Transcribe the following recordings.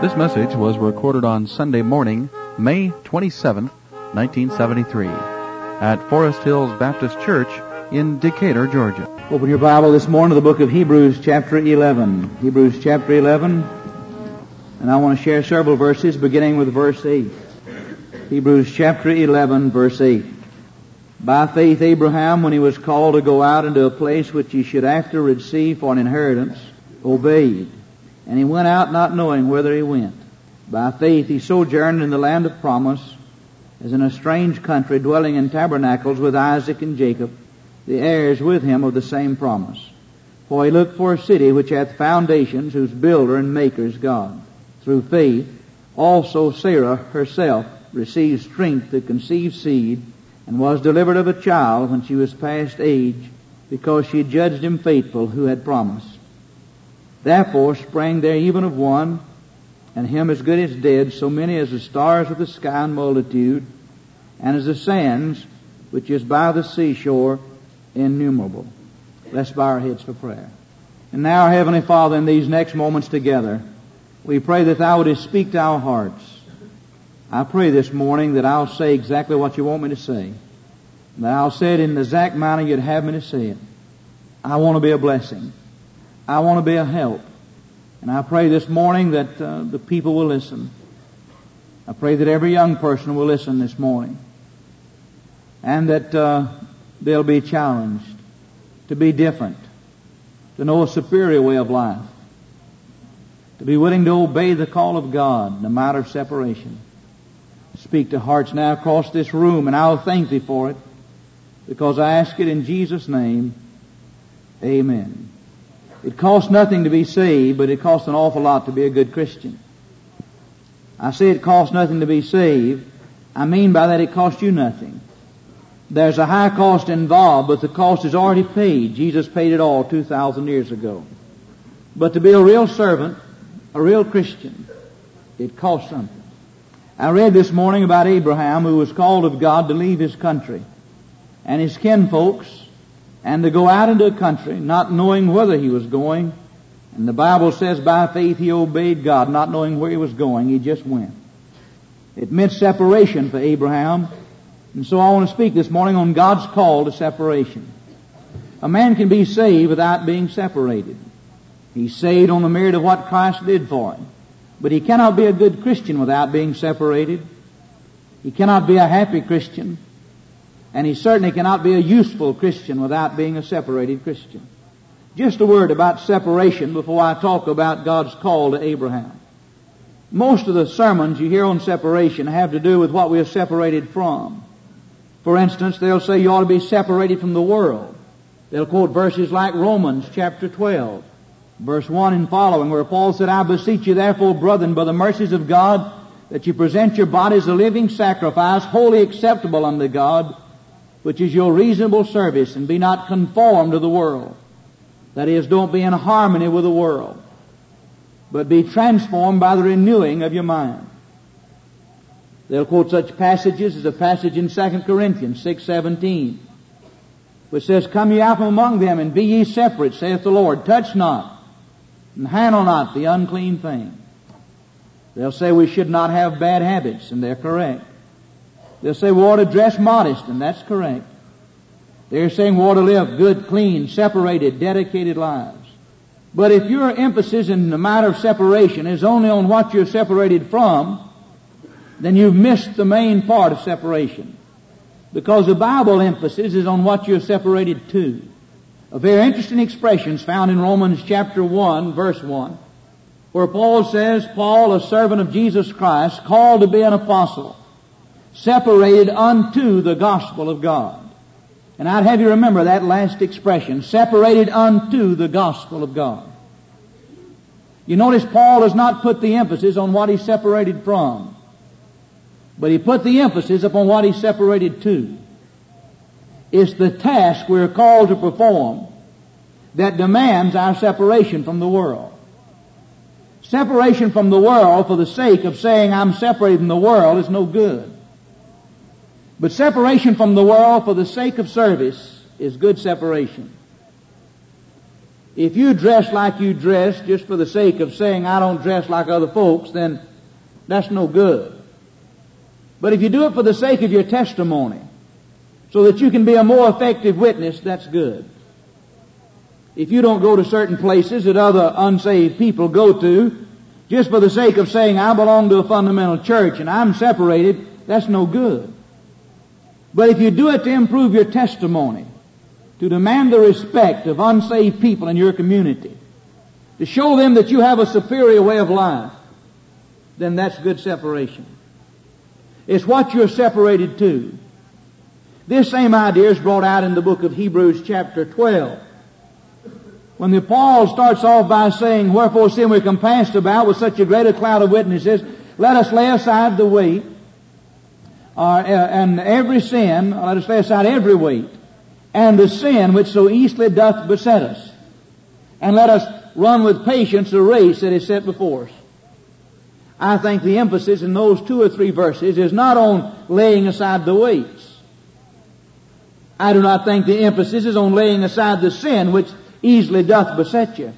This message was recorded on Sunday morning, May 27, 1973, at Forest Hills Baptist Church in Decatur, Georgia. Open your Bible this morning to the book of Hebrews chapter 11. Hebrews chapter 11, and I want to share several verses beginning with verse 8. Hebrews chapter 11, verse 8. By faith Abraham, when he was called to go out into a place which he should after receive for an inheritance, obeyed. And he went out not knowing whither he went. By faith he sojourned in the land of promise, as in a strange country, dwelling in tabernacles with Isaac and Jacob, the heirs with him of the same promise. For he looked for a city which hath foundations, whose builder and maker is God. Through faith also Sarah herself received strength to conceive seed, and was delivered of a child when she was past age, because she judged him faithful who had promised. Therefore sprang there even of one, and him as good as dead, so many as the stars of the sky in multitude, and as the sands which is by the seashore innumerable. Let's bow our heads for prayer. And now, our Heavenly Father, in these next moments together, we pray that Thou wouldest speak to our hearts. I pray this morning that I'll say exactly what You want me to say, and that I'll say it in the exact manner You'd have me to say it. I want to be a blessing. I want to be a help. And I pray this morning that the people will listen. I pray that every young person will listen this morning. And that they'll be challenged to be different, to know a superior way of life, to be willing to obey the call of God in the matter of separation. Speak to hearts now across this room, and I'll thank Thee for it, because I ask it in Jesus' name. Amen. It costs nothing to be saved, but it costs an awful lot to be a good Christian. I say it costs nothing to be saved. I mean by that it costs you nothing. There's a high cost involved, but the cost is already paid. Jesus paid it all 2,000 years ago. But to be a real servant, a real Christian, it costs something. I read this morning about Abraham, who was called of God to leave his country and his kinfolks, and to go out into a country not knowing whither he was going. And the Bible says by faith he obeyed God, not knowing where he was going. He just went. It meant separation for Abraham. And so I want to speak this morning on God's call to separation. A man can be saved without being separated. He's saved on the merit of what Christ did for him. But he cannot be a good Christian without being separated. He cannot be a happy Christian. And he certainly cannot be a useful Christian without being a separated Christian. Just a word about separation before I talk about God's call to Abraham. Most of the sermons you hear on separation have to do with what we are separated from. For instance, they'll say you ought to be separated from the world. They'll quote verses like Romans chapter 12, verse 1 and following, where Paul said, I beseech you therefore, brethren, by the mercies of God, that you present your bodies a living sacrifice, wholly acceptable unto God, which is your reasonable service, and be not conformed to the world. That is, don't be in harmony with the world, but be transformed by the renewing of your mind. They'll quote such passages as a passage in 2 Corinthians 6:17, which says, Come ye out from among them, and be ye separate, saith the Lord. Touch not, and handle not the unclean thing. They'll say we should not have bad habits, and they're correct. They'll say we ought to dress modest, and that's correct. They're saying we ought to live good, clean, separated, dedicated lives. But if your emphasis in the matter of separation is only on what you're separated from, then you've missed the main part of separation. Because the Bible emphasis is on what you're separated to. A very interesting expression is found in Romans chapter 1, verse 1, where Paul says, Paul, a servant of Jesus Christ, called to be an apostle, separated unto the gospel of God. And I'd have you remember that last expression, separated unto the gospel of God. You notice Paul does not put the emphasis on what he's separated from, but he put the emphasis upon what he's separated to. It's the task we're called to perform that demands our separation from the world. Separation from the world for the sake of saying I'm separated from the world is no good. But separation from the world for the sake of service is good separation. If you dress like you dress just for the sake of saying, I don't dress like other folks, then that's no good. But if you do it for the sake of your testimony, so that you can be a more effective witness, that's good. If you don't go to certain places that other unsaved people go to, just for the sake of saying, I belong to a fundamental church and I'm separated, that's no good. But if you do it to improve your testimony, to demand the respect of unsaved people in your community, to show them that you have a superior way of life, then that's good separation. It's what you're separated to. This same idea is brought out in the book of Hebrews chapter 12. When the Paul starts off by saying, wherefore sin we compassed about with such a great a cloud of witnesses, let us lay aside the weight, and every sin, let us lay aside every weight, and the sin which so easily doth beset us. And let us run with patience the race that is set before us. I think the emphasis in those 2 or 3 verses is not on laying aside the weights. I do not think the emphasis is on laying aside the sin which easily doth beset you.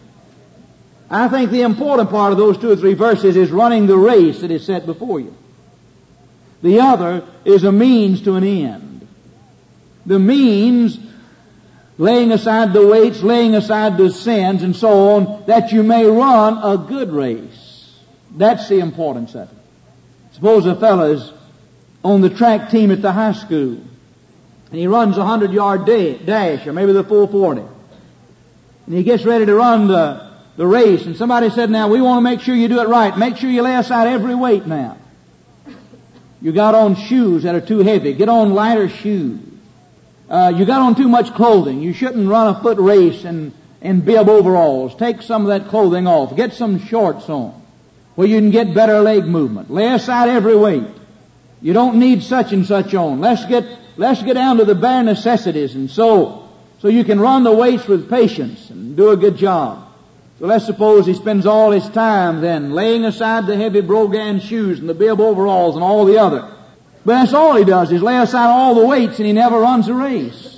I think the important part of those 2 or 3 verses is running the race that is set before you. The other is a means to an end. The means, laying aside the weights, laying aside the sins, and so on, that you may run a good race. That's the importance of it. Suppose a fellow is on the track team at the high school, and he runs a 100-yard dash, or maybe the 440. And he gets ready to run the race, and somebody said, now, we want to make sure you do it right. Make sure you lay aside every weight now. You got on shoes that are too heavy. Get on lighter shoes. You got on too much clothing. You shouldn't run a foot race in bib overalls. Take some of that clothing off. Get some shorts on where you can get better leg movement. Lay aside every weight. You don't need such and such on. Let's get down to the bare necessities, and so you can run the weights with patience and do a good job. So let's suppose he spends all his time then laying aside the heavy brogan shoes and the bib overalls and all the other. But that's all he does, is lay aside all the weights, and he never runs a race.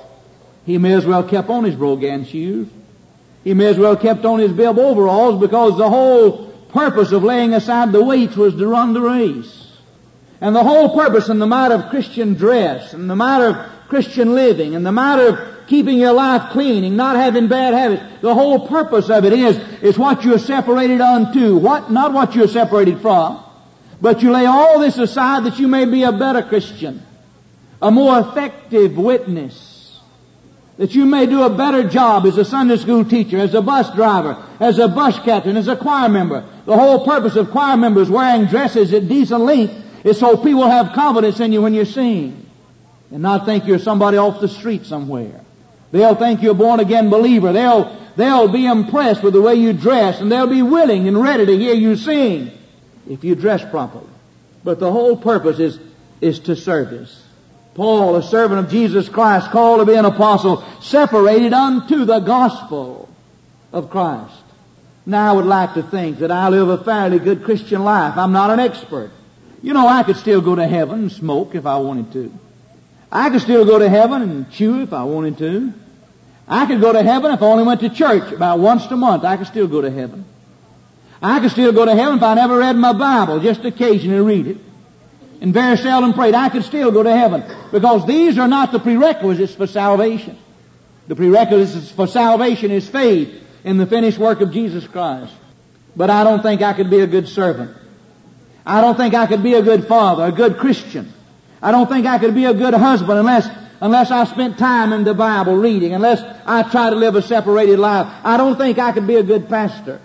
He may as well kept on his brogan shoes. He may as well kept on his bib overalls, because the whole purpose of laying aside the weights was to run the race. And the whole purpose in the matter of Christian dress, and the matter of Christian living, and the matter of keeping your life clean and not having bad habits, the whole purpose of it is what you're separated unto. Not what you're separated from. But you lay all this aside that you may be a better Christian, a more effective witness, that you may do a better job as a Sunday school teacher, as a bus driver, as a bus captain, as a choir member. The whole purpose of choir members wearing dresses at decent length is so people have confidence in you when you sing, and not think you're somebody off the street somewhere. They'll think you're a born-again believer. They'll be impressed with the way you dress, and they'll be willing and ready to hear you sing if you dress properly. But the whole purpose is to service. Paul, a servant of Jesus Christ, called to be an apostle, separated unto the gospel of Christ. Now I would like to think that I live a fairly good Christian life. I'm not an expert. You know, I could still go to heaven and smoke if I wanted to. I could still go to heaven and chew if I wanted to. I could go to heaven if I only went to church about once a month. I could still go to heaven. I could still go to heaven if I never read my Bible, just occasionally read it, and very seldom prayed. I could still go to heaven, because these are not the prerequisites for salvation. The prerequisites for salvation is faith in the finished work of Jesus Christ. But I don't think I could be a good servant. I don't think I could be a good father, a good Christian. I don't think I could be a good husband unless I spent time in the Bible reading, unless I try to live a separated life. I don't think I could be a good pastor.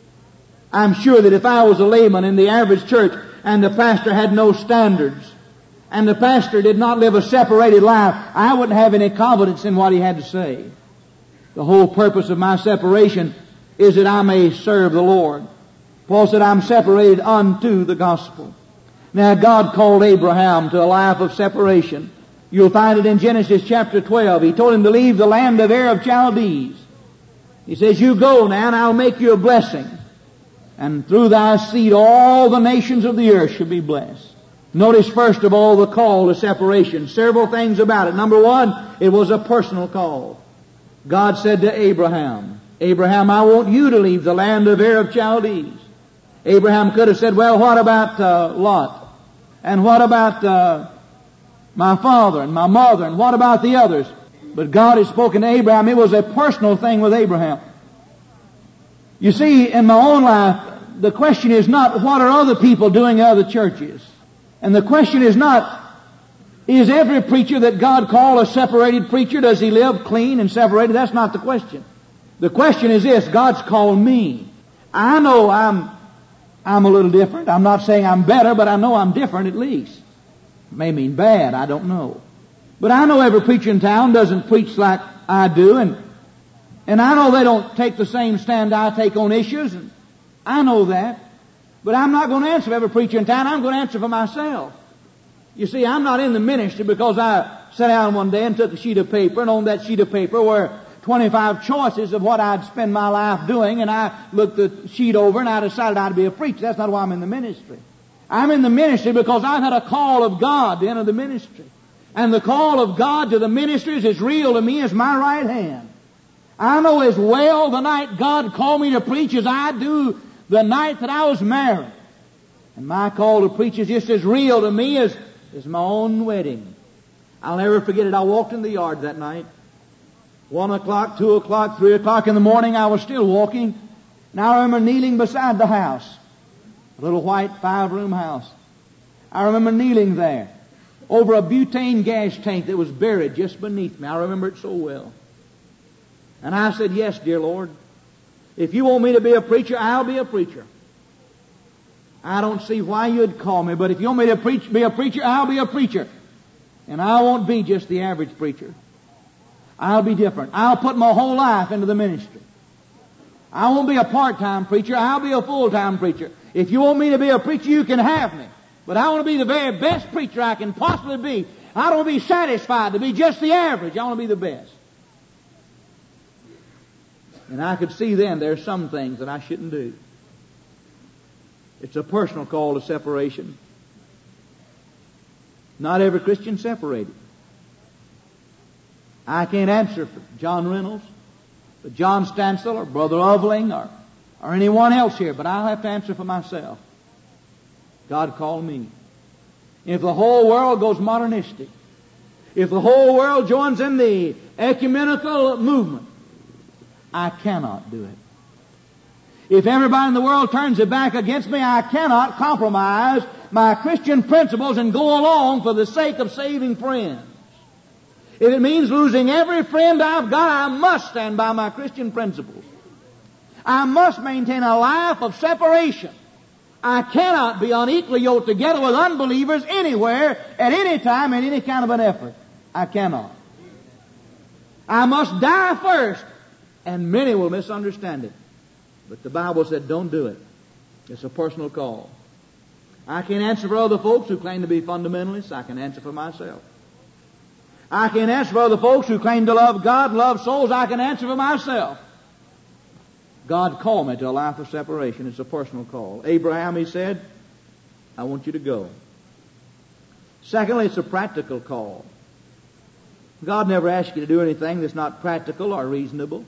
I'm sure that if I was a layman in the average church and the pastor had no standards, and the pastor did not live a separated life, I wouldn't have any confidence in what he had to say. The whole purpose of my separation is that I may serve the Lord. Paul said, I'm separated unto the gospel. Now, God called Abraham to a life of separation. You'll find it in Genesis chapter 12. He told him to leave the land of Ur of Chaldees. He says, you go now, and I'll make you a blessing. And through thy seed all the nations of the earth shall be blessed. Notice first of all the call to separation. Several things about it. Number one, it was a personal call. God said to Abraham, Abraham, I want you to leave the land of Ur of Chaldees. Abraham could have said, well, what about Lot? And what about my father and my mother? And what about the others? But God had spoken to Abraham. It was a personal thing with Abraham. You see, in my own life, the question is not what are other people doing in other churches. And the question is not, is every preacher that God called a separated preacher? Does he live clean and separated? That's not the question. The question is this: God's called me. I know I'm a little different. I'm not saying I'm better, but I know I'm different at least. It may mean bad, I don't know. But I know every preacher in town doesn't preach like I do, and I know they don't take the same stand I take on issues, and I know that. But I'm not going to answer for every preacher in town. I'm going to answer for myself. You see, I'm not in the ministry because I sat down one day and took a sheet of paper, and on that sheet of paper were 25 choices of what I'd spend my life doing, and I looked the sheet over and I decided I'd be a preacher. That's not why I'm in the ministry. I'm in the ministry because I've had a call of God to enter the ministry. And the call of God to the ministry is as real to me as my right hand. I know as well the night God called me to preach as I do the night that I was married. And my call to preach is just as real to me as my own wedding. I'll never forget it. I walked in the yard that night. 1 o'clock, 2 o'clock, 3 o'clock in the morning, I was still walking. And I remember kneeling beside the house. A little white 5-room house. I remember kneeling there over a butane gas tank that was buried just beneath me. I remember it so well. And I said, yes, dear Lord, if you want me to be a preacher, I'll be a preacher. I don't see why you'd call me, but if you want me to be a preacher, I'll be a preacher. And I won't be just the average preacher. I'll be different. I'll put my whole life into the ministry. I won't be a part-time preacher. I'll be a full-time preacher. If you want me to be a preacher, you can have me. But I want to be the very best preacher I can possibly be. I don't want to be satisfied to be just the average. I want to be the best. And I could see then there's some things that I shouldn't do. It's a personal call to separation. Not every Christian separated. I can't answer for John Reynolds, for John Stansel, or Brother Oveling, or anyone else here, but I'll have to answer for myself. God called me. If the whole world goes modernistic, if the whole world joins in the ecumenical movement, I cannot do it. If everybody in the world turns their back against me, I cannot compromise my Christian principles and go along for the sake of saving friends. If it means losing every friend I've got, I must stand by my Christian principles. I must maintain a life of separation. I cannot be unequally yoked together with unbelievers anywhere, at any time, in any kind of an effort. I cannot. I must die first, and many will misunderstand it. But the Bible said, don't do it. It's a personal call. I can't answer for other folks who claim to be fundamentalists. I can answer for myself. I can't answer for other folks who claim to love God, love souls. I can answer for myself. God called me to a life of separation. It's a personal call. Abraham, he said, I want you to go. Secondly, it's a practical call. God never asks you to do anything that's not practical or reasonable.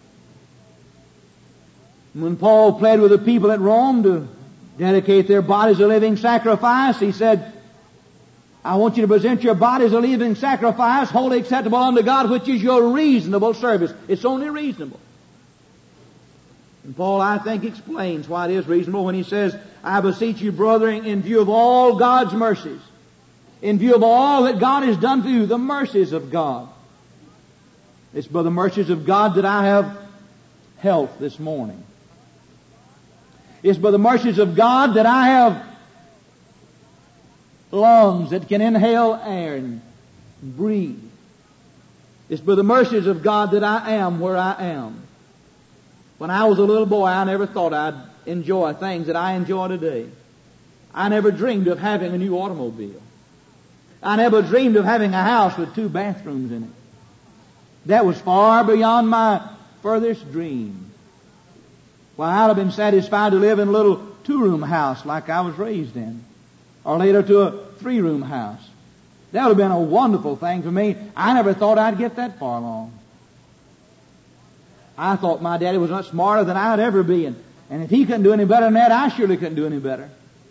When Paul pled with the people at Rome to dedicate their bodies a living sacrifice, he said, I want you to present your bodies a living sacrifice, wholly acceptable unto God, which is your reasonable service. It's only reasonable. And Paul, I think, explains why it is reasonable when he says, I beseech you, brethren, in view of all God's mercies, in view of all that God has done for you, the mercies of God. It's by the mercies of God that I have health this morning. It's by the mercies of God that I have lungs that can inhale air and breathe. It's by the mercies of God that I am where I am. When I was a little boy, I never thought I'd enjoy things that I enjoy today. I never dreamed of having a new automobile. I never dreamed of having a house with 2 bathrooms in it. That was far beyond my furthest dream. Well, I'd have been satisfied to live in a little 2-room house like I was raised in, or later to a 3-room house. That would have been a wonderful thing for me. I never thought I'd get that far along. I thought my daddy was much smarter than I'd ever be, and if he couldn't do any better than that, I surely couldn't do any better.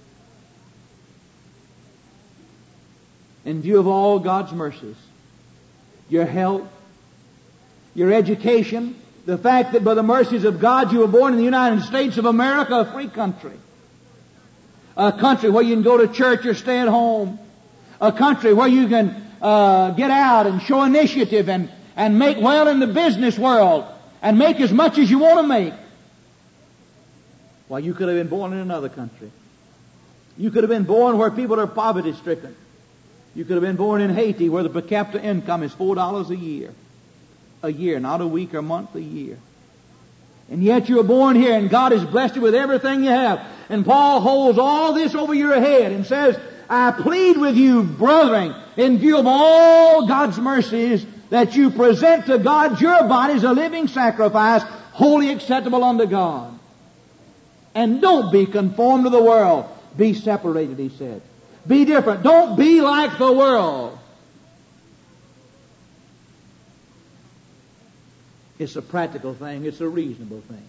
In view of all God's mercies, your health, your education, the fact that by the mercies of God you were born in the United States of America, a free country. A country where you can go to church or stay at home. A country where you can get out and show initiative and make well in the business world and make as much as you want to make. Why, you could have been born in another country. You could have been born where people are poverty-stricken. You could have been born in Haiti where the per capita income is $4 a year. A year, not a week or month, a year. And yet you were born here and God has blessed you with everything you have. And Paul holds all this over your head and says, I plead with you, brethren, in view of all God's mercies, that you present to God your bodies a living sacrifice, wholly acceptable unto God. And don't be conformed to the world. Be separated, he said. Be different. Don't be like the world. It's a practical thing. It's a reasonable thing.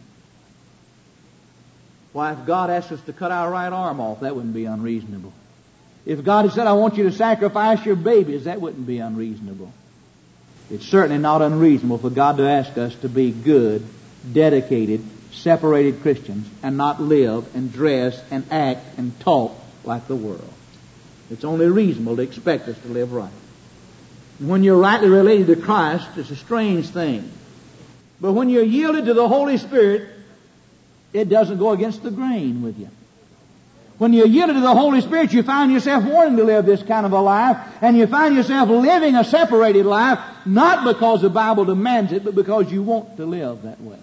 Why, if God asked us to cut our right arm off, that wouldn't be unreasonable. If God had said, I want you to sacrifice your babies, that wouldn't be unreasonable. It's certainly not unreasonable for God to ask us to be good, dedicated, separated Christians and not live and dress and act and talk like the world. It's only reasonable to expect us to live right. When you're rightly related to Christ, it's a strange thing. But when you're yielded to the Holy Spirit, it doesn't go against the grain with you. When you're yielded to the Holy Spirit, you find yourself wanting to live this kind of a life, and you find yourself living a separated life, not because the Bible demands it, but because you want to live that way.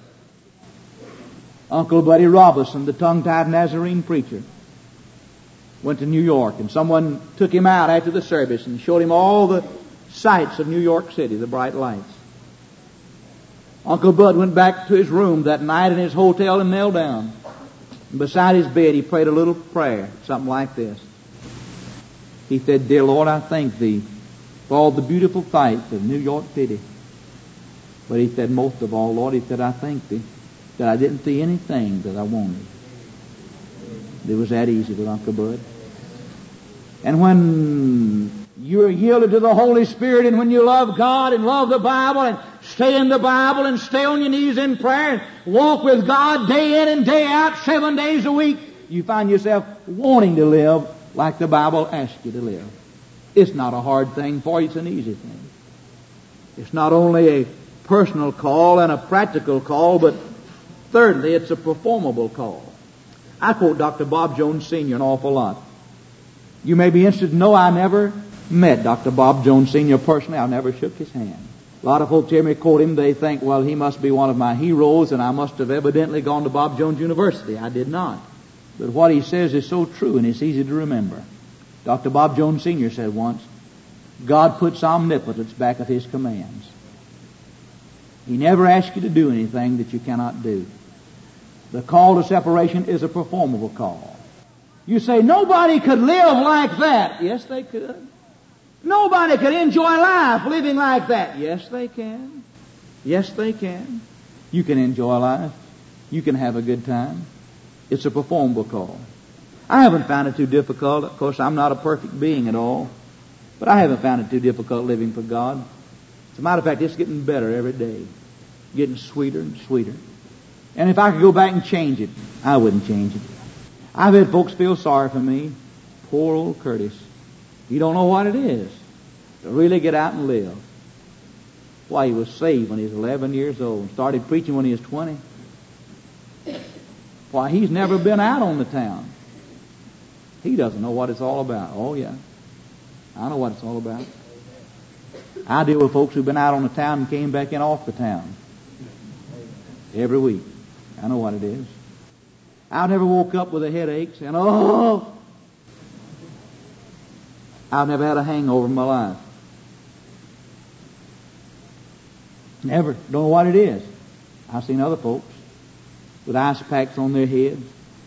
Uncle Buddy Robinson, the tongue-tied Nazarene preacher, went to New York, and someone took him out after the service and showed him all the sights of New York City, the bright lights. Uncle Bud went back to his room that night in his hotel and knelt down. And beside his bed he prayed a little prayer, something like this. He said, Dear Lord, I thank Thee for all the beautiful sights of New York City. But he said, most of all, Lord, he said, I thank Thee that I didn't see anything that I wanted. It was that easy with Uncle Bud. And when you're yielded to the Holy Spirit, and when you love God and love the Bible and stay in the Bible and stay on your knees in prayer and walk with God day in and day out, 7 days a week, you find yourself wanting to live like the Bible asks you to live. It's not a hard thing for you, it's an easy thing. It's not only a personal call and a practical call, but thirdly, it's a performable call. I quote Dr. Bob Jones Sr. an awful lot. You may be interested to know I never met Dr. Bob Jones Sr. personally. I never shook his hand. A lot of folks hear me quote him. They think, well, he must be one of my heroes, and I must have evidently gone to Bob Jones University. I did not. But what he says is so true, and it's easy to remember. Dr. Bob Jones Sr. said once, God puts omnipotence back of His commands. He never asks you to do anything that you cannot do. The call to separation is a performable call. You say, nobody could live like that. Yes, they could. Nobody could enjoy life living like that. Yes, they can. Yes, they can. You can enjoy life. You can have a good time. It's a performable call. I haven't found it too difficult. Of course, I'm not a perfect being at all. But I haven't found it too difficult living for God. As a matter of fact, it's getting better every day. Getting sweeter and sweeter. And if I could go back and change it, I wouldn't change it. I've had folks feel sorry for me. Poor old Curtis. You don't know what it is to really get out and live. Why, he was saved when he was 11 years old. Started preaching when he was 20. Why, he's never been out on the town. He doesn't know what it's all about. Oh, yeah. I know what it's all about. I deal with folks who've been out on the town and came back in off the town. Every week. I know what it is. I never woke up with a headache saying, oh! I've never had a hangover in my life. Never. Don't know what it is. I've seen other folks with ice packs on their heads.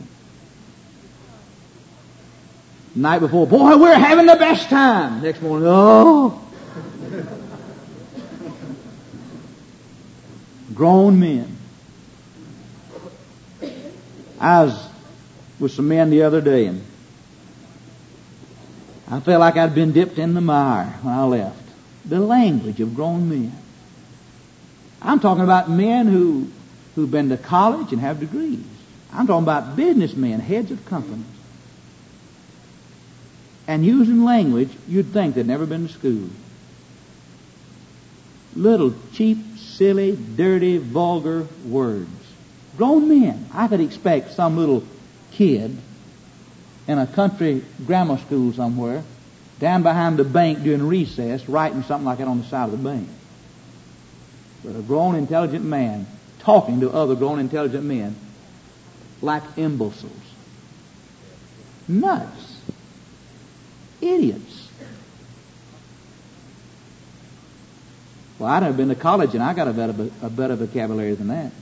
The night before, boy, we're having the best time. Next morning, oh! Grown men. I was with some men the other day, and I felt like I'd been dipped in the mire when I left. The language of grown men. I'm talking about men who've been to college and have degrees. I'm talking about businessmen, heads of companies. And using language you'd think they'd never been to school. Little cheap, silly, dirty, vulgar words. Grown men. I could expect some little kid in a country grammar school somewhere down behind the bank during recess writing something like that on the side of the bank. But a grown, intelligent man talking to other grown, intelligent men like imbeciles. Nuts. Idiots. Well, I'd have been to college and I got a better vocabulary than that.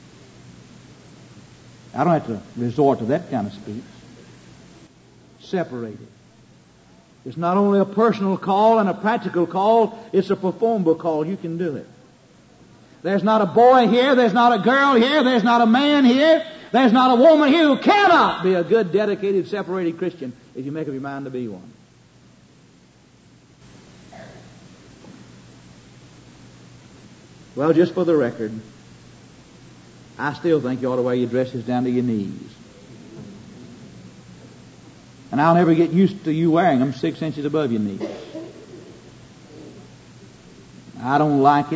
I don't have to resort to that kind of speech. Separated. It's not only a personal call and a practical call, it's a performable call. You can do it. There's not a boy here, there's not a girl here, there's not a man here, there's not a woman here who cannot be a good, dedicated, separated Christian if you make up your mind to be one. Well, just for the record, I still think you ought to wear your dresses down to your knees. And I'll never get used to you wearing them 6 inches above your knees. I don't like it.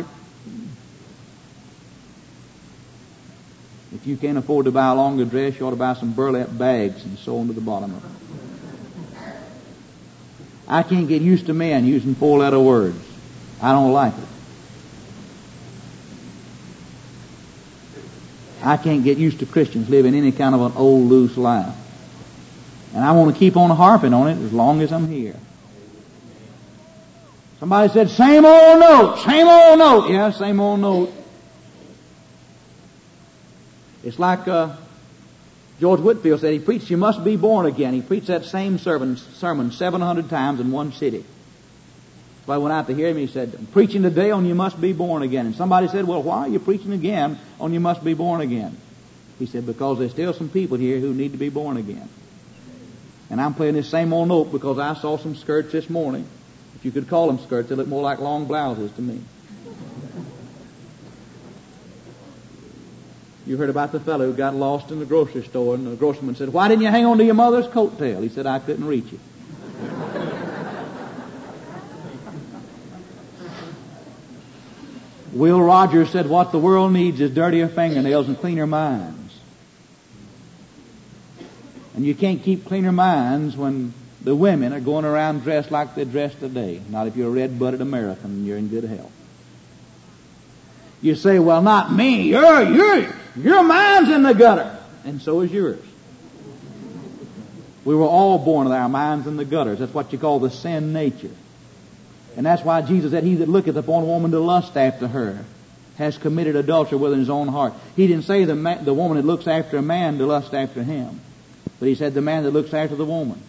If you can't afford to buy a longer dress, you ought to buy some burlap bags and sew them to the bottom of it. I can't get used to men using 4-letter words. I don't like it. I can't get used to Christians living any kind of an old, loose life. And I want to keep on harping on it as long as I'm here. Somebody said, same old note, same old note. Yeah, same old note. It's like George Whitefield said, he preached, you must be born again. He preached that same sermon 700 times in one city. So I went out to hear him. He said, I'm preaching today on you must be born again. And somebody said, well, why are you preaching again on you must be born again? He said, because there's still some people here who need to be born again. And I'm playing this same old note because I saw some skirts this morning. If you could call them skirts, they look more like long blouses to me. You heard about the fellow who got lost in the grocery store, and the grocerman said, why didn't you hang on to your mother's coattail? He said, I couldn't reach it. Will Rogers said, what the world needs is dirtier fingernails and cleaner minds. And you can't keep cleaner minds when the women are going around dressed like they dress today. Not if you're a red-blooded American and you're in good health. You say, well, not me. Your mind's in the gutter. And so is yours. We were all born with our minds in the gutters. That's what you call the sin nature. And that's why Jesus said, he that looketh upon a woman to lust after her has committed adultery within his own heart. He didn't say the woman that looks after a man to lust after him. But he said the man that looks after the woman.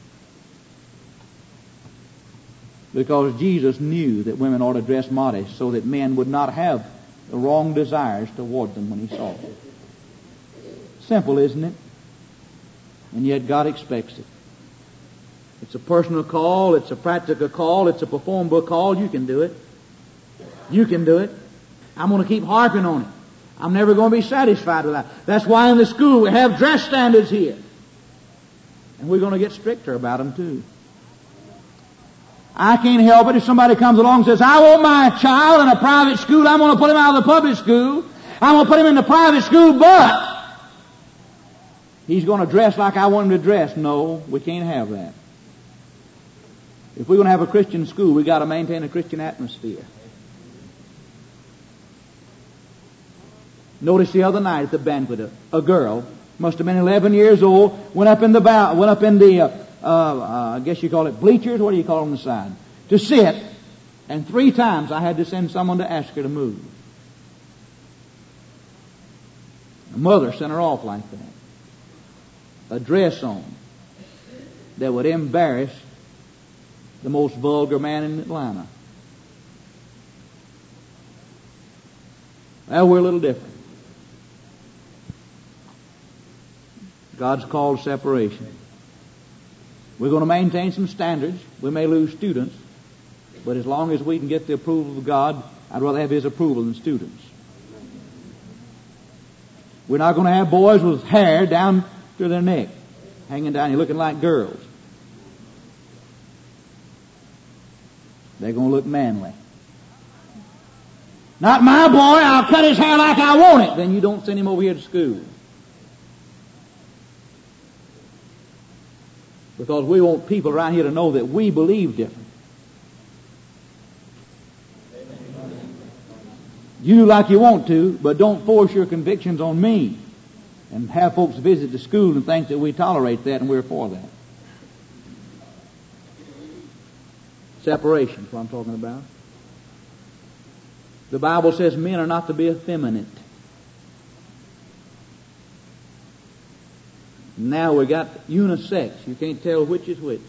Because Jesus knew that women ought to dress modest so that men would not have the wrong desires toward them when he saw them. Simple, isn't it? And yet God expects it. It's a personal call, it's a practical call, it's a performable call. You can do it. You can do it. I'm going to keep harping on it. I'm never going to be satisfied with that. That's why in the school we have dress standards here. And we're going to get stricter about them too. I can't help it if somebody comes along and says, I want my child in a private school, I'm going to put him out of the public school, I'm going to put him in the private school, but he's going to dress like I want him to dress. No, we can't have that. If we're going to have a Christian school, we've got to maintain a Christian atmosphere. Notice the other night at the banquet, a girl, must have been 11 years old, went up in the I guess you call it bleachers, what do you call them on the side, to sit, and 3 times I had to send someone to ask her to move. The mother sent her off like that. A dress on that would embarrass the most vulgar man in Atlanta. Well, we're a little different. God's called separation. We're going to maintain some standards. We may lose students, but as long as we can get the approval of God, I'd rather have His approval than students. We're not going to have boys with hair down to their neck, hanging down here looking like girls. They're going to look manly. Not my boy, I'll cut his hair like I want it. Then you don't send him over here to school. Because we want people around here to know that we believe different. You do like you want to, but don't force your convictions on me. And have folks visit the school and think that we tolerate that and we're for that. Separation is what I'm talking about. The Bible says men are not to be effeminate. Now we got unisex. You can't tell which is which.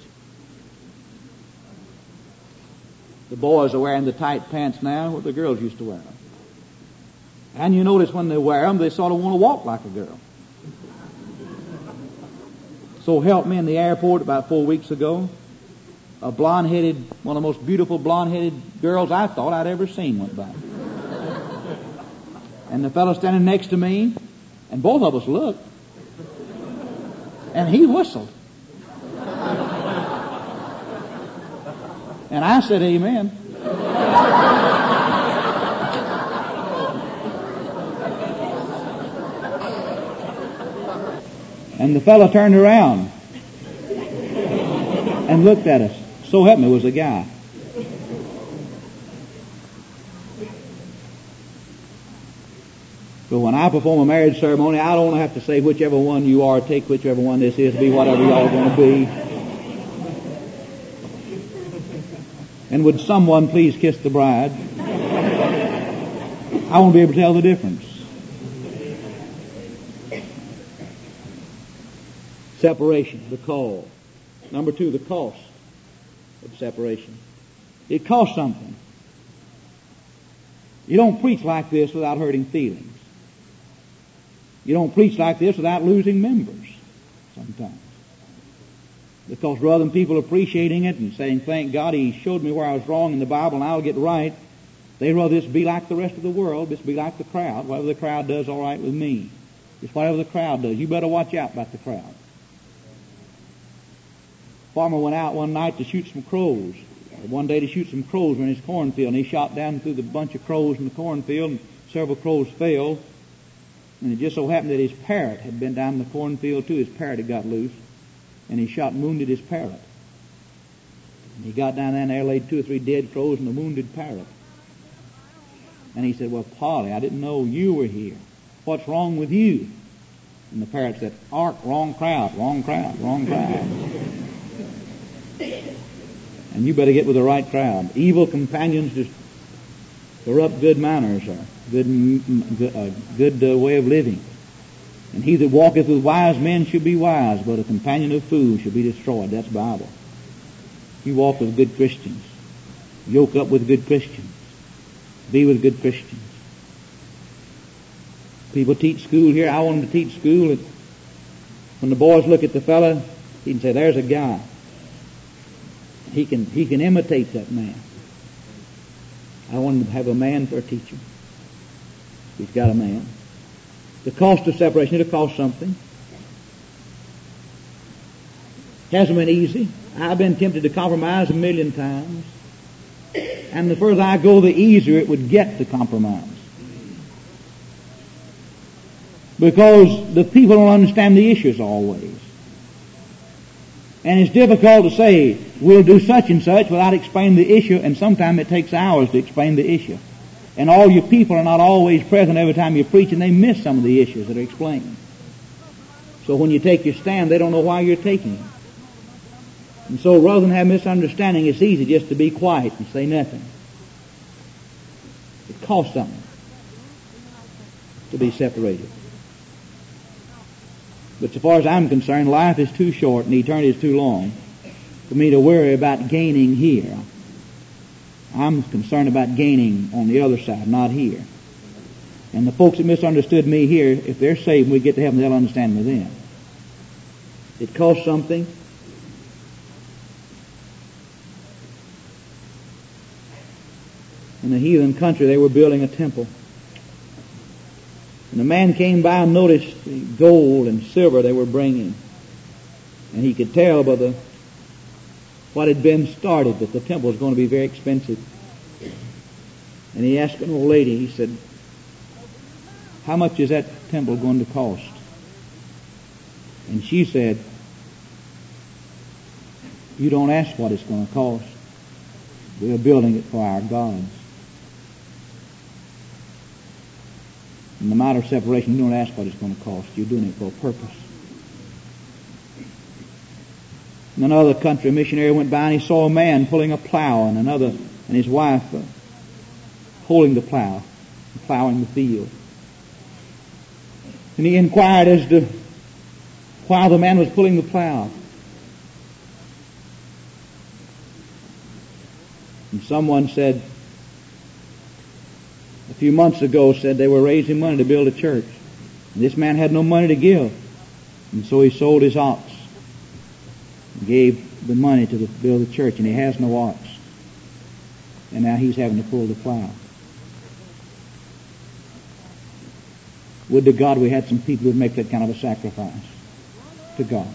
The boys are wearing the tight pants now what the girls used to wear them. And you notice when they wear them, they sort of want to walk like a girl. So help me, in the airport about 4 weeks ago, a blonde-headed, one of the most beautiful blonde-headed girls I thought I'd ever seen went by. And the fellow standing next to me, and both of us looked, and he whistled. And I said, amen. And the fellow turned around and looked at us. So help me, it was a guy. So when I perform a marriage ceremony, I don't have to say whichever one you are, take whichever one this is, be whatever y'all going to be. And would someone please kiss the bride? I want to be able to tell the difference. Separation, the call. Number 2, the cost of separation. It costs something. You don't preach like this without hurting feelings. You don't preach like this without losing members sometimes. Because rather than people appreciating it and saying, thank God He showed me where I was wrong in the Bible and I'll get right, they'd rather just be like the rest of the world, just be like the crowd. Whatever the crowd does, all right with me. Just whatever the crowd does. You better watch out about the crowd. Farmer went out one night to shoot some crows. One day to shoot some crows in his cornfield, and he shot down through the bunch of crows in the cornfield, and several crows fell. And it just so happened that his parrot had been down in the cornfield too. His parrot had got loose, and he shot and wounded his parrot. And he got down there and there laid 2 or 3 dead crows and a wounded parrot. And he said, well, Polly, I didn't know you were here. What's wrong with you? And the parrot said, Art, wrong crowd, wrong crowd, wrong crowd. And you better get with the right crowd. Evil companions just corrupt good manners or good way of living. And he that walketh with wise men should be wise, but a companion of fools should be destroyed. That's Bible. You walk with good Christians. Yoke up with good Christians. Be with good Christians. People teach school here. I want them to teach school. And when the boys look at the fella, he can say, there's a guy. He can imitate that man. I want him to have a man for a teacher. He's got a man. The cost of separation, it'll cost something. Hasn't been easy. I've been tempted to compromise 1,000,000 times. And the further I go, the easier it would get to compromise. Because the people don't understand the issues always. And it's difficult to say, we'll do such and such without explaining the issue, and sometimes it takes hours to explain the issue. And all your people are not always present every time you preach, and they miss some of the issues that are explained. So when you take your stand, they don't know why you're taking it. And so rather than have misunderstanding, it's easy just to be quiet and say nothing. It costs something to be separated. But so far as I'm concerned, life is too short and eternity is too long for me to worry about gaining here. I'm concerned about gaining on the other side, not here. And the folks that misunderstood me here, if they're saved and we get to heaven, they'll understand me then. It cost something. In a heathen country, they were building a temple. And a man came by and noticed the gold and silver they were bringing. And he could tell by what had been started that the temple was going to be very expensive. And he asked an old lady, he said, "How much is that temple going to cost?" And she said, "You don't ask what it's going to cost. We're building it for our gods." In the matter of separation, you don't ask what it's going to cost. You're doing it for a purpose. In another country, a missionary went by and he saw a man pulling a plow and his wife holding the plow, plowing the field. And he inquired as to why the man was pulling the plow. And someone said, a few months ago, said they were raising money to build a church. And this man had no money to give. And so he sold his ox and gave the money to build the church, and he has no ox. And now he's having to pull the plow. Would to God we had some people who would make that kind of a sacrifice to God.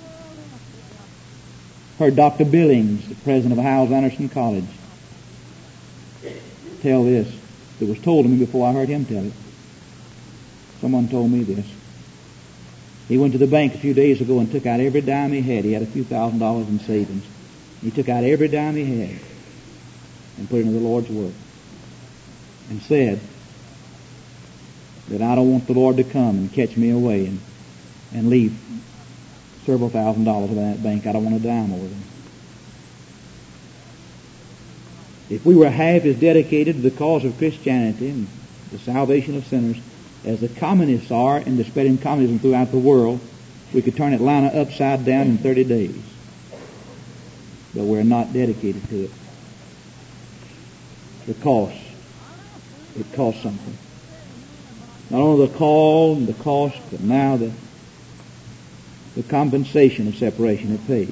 Heard Dr. Billings, the president of Howells Anderson College, tell this. It was told to me before I heard him tell it. Someone told me this. He went to the bank a few days ago and took out every dime he had. He had a few $1,000s in savings. He took out every dime he had and put it into the Lord's work. And said that I don't want the Lord to come and catch me away and leave several $1,000s in that bank. I don't want a dime over them. If we were half as dedicated to the cause of Christianity and the salvation of sinners as the communists are in the spreading communism throughout the world, we could turn Atlanta upside down in 30 days. But we're not dedicated to it. The cost. It costs something. Not only the call and the cost, but now the compensation of separation it pays.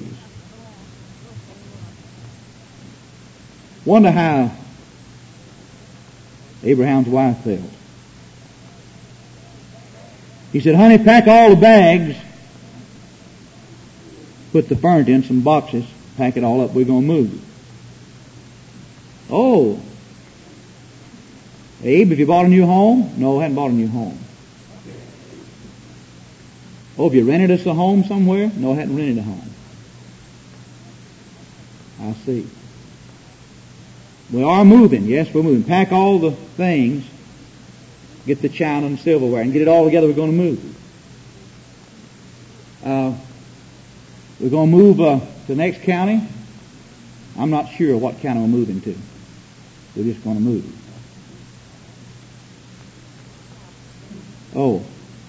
Wonder how Abraham's wife felt. He said, "Honey, pack all the bags, put the furniture in some boxes, pack it all up, we're going to move." "Oh, Abe, have you bought a new home?" "No, I hadn't bought a new home." "Oh, have you rented us a home somewhere?" "No, I hadn't rented a home." "I see. We are moving." "Yes, we're moving. Pack all the things, get the china and silverware, and get it all together. We're going to move. We're going to move to the next county. I'm not sure what county we're moving to. We're just going to move." "Oh,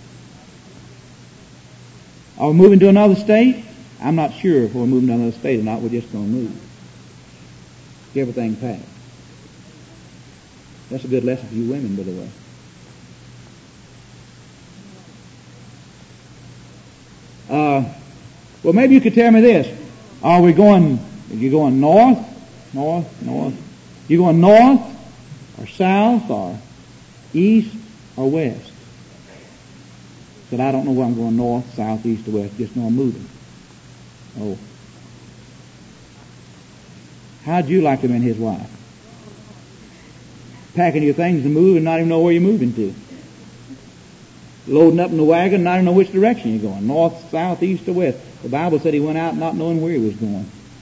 are we moving to another state?" "I'm not sure if we're moving to another state or not. We're just going to move. Get everything packed." That's a good lesson for you women, by the way. Well, maybe you could tell me this. Are you going north? You going north or south or east or west? Said, "I don't know where I'm going, north, south, east, or west. Just know I'm moving." "Oh. How'd you like to have been his wife? Packing your things and moving, not even know where you're moving to. Loading up in the wagon, not even know which direction you're going. North, south, east, or west. The Bible said he went out not knowing where he was going.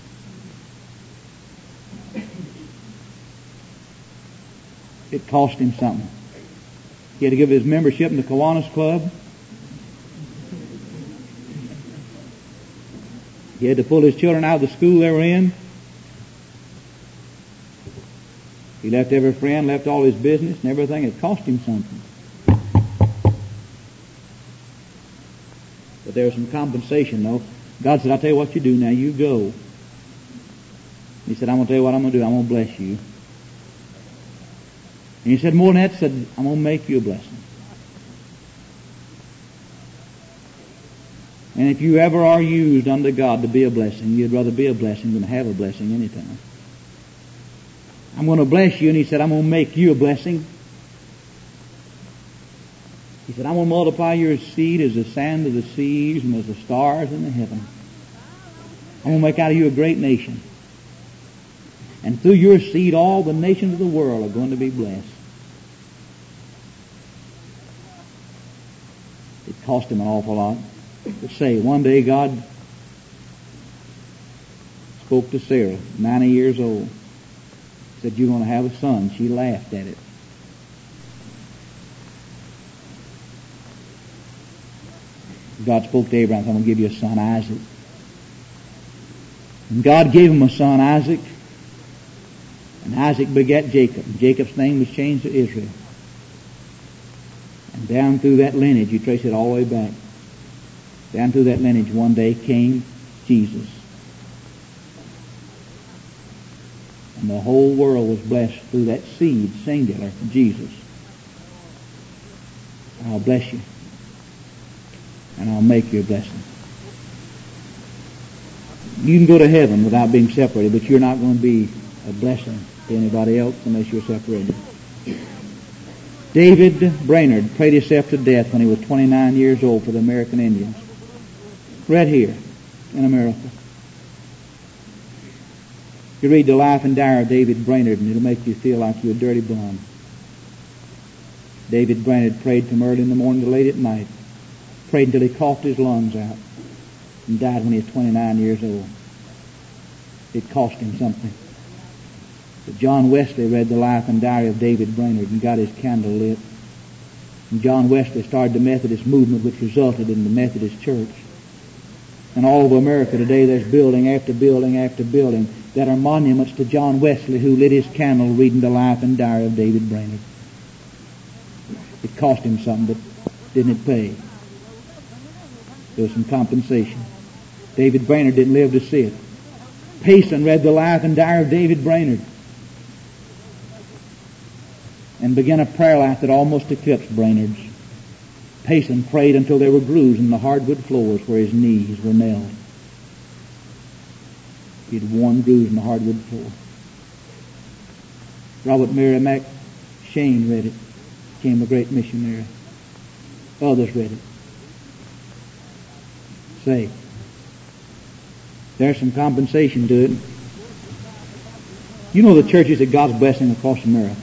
It cost him something. He had to give his membership in the Kiwanis Club. He had to pull his children out of the school they were in. He left every friend, left all his business and everything. It cost him something. But there was some compensation, though. God said, "I'll tell you what you do now. You go." He said, "I'm going to tell you what I'm going to do. I'm going to bless you." And he said more than that. He said, "I'm going to make you a blessing." And if you ever are used unto God to be a blessing, you'd rather be a blessing than have a blessing anytime. I'm going to bless you, and He said, I'm going to make you a blessing. He said, I'm going to multiply your seed as the sand of the seas and as the stars in the heaven. I'm going to make out of you a great nation. And through your seed, all the nations of the world are going to be blessed. It cost Him an awful lot to say. One day God spoke to Sarah, 90 years old. Said, you're going to have a son. She laughed at it. God spoke to Abraham, I'm going to give you a son, Isaac. And God gave him a son, Isaac. And Isaac begat Jacob. And Jacob's name was changed to Israel. And down through that lineage, you trace it all the way back. Down through that lineage, one day came Jesus. And the whole world was blessed through that seed, singular, Jesus. I'll bless you. And I'll make you a blessing. You can go to heaven without being separated, but you're not going to be a blessing to anybody else unless you're separated. David Brainerd prayed himself to death when he was 29 years old for the American Indians. Right here in America. You read the life and diary of David Brainerd, and it'll make you feel like you're a dirty bum. David Brainerd prayed from early in the morning to late at night. Prayed until he coughed his lungs out. And died when he was 29 years old. It cost him something. But John Wesley read the life and diary of David Brainerd and got his candle lit. And John Wesley started the Methodist movement, which resulted in the Methodist Church. And all over America today there's building after building after building that are monuments to John Wesley, who lit his candle reading the life and diary of David Brainerd. It cost him something, but didn't it pay? There was some compensation. David Brainerd didn't live to see it. Payson read the life and diary of David Brainerd and began a prayer life that almost eclipsed Brainerd's. Payson prayed until there were grooves in the hardwood floors where his knees were nailed. He had worn grooves in the hardwood floor. Robert Merrimack Shane read it. Became a great missionary. Others read it. Say, there's some compensation to it. You know the churches that God's blessing across America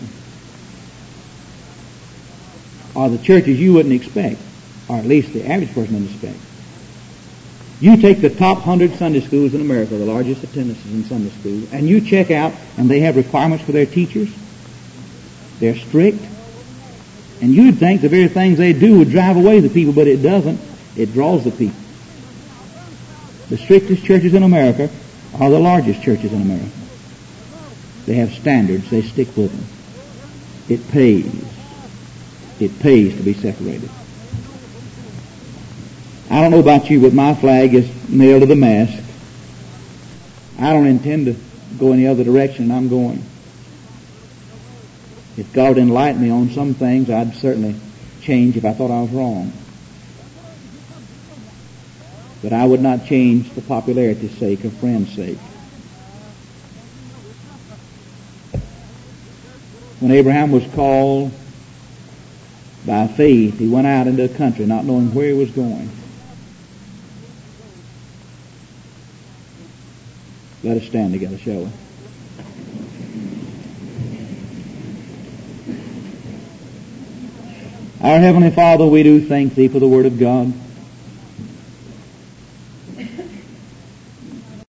are the churches you wouldn't expect, or at least the average person wouldn't expect. You take the top 100 Sunday schools in America, the largest attendances in Sunday school, and you check out, and they have requirements for their teachers. They're strict. And you'd think the very things they do would drive away the people, but it doesn't. It draws the people. The strictest churches in America are the largest churches in America. They have standards. They stick with them. It pays. It pays to be separated. I don't know about you, but my flag is nailed to the mast. I don't intend to go any other direction than I'm going. If God would enlighten me on some things, I'd certainly change if I thought I was wrong. But I would not change for popularity's sake or friends' sake. When Abraham was called by faith, he went out into a country not knowing where he was going. Let us stand together, shall we? Our Heavenly Father, we do thank Thee for the Word of God.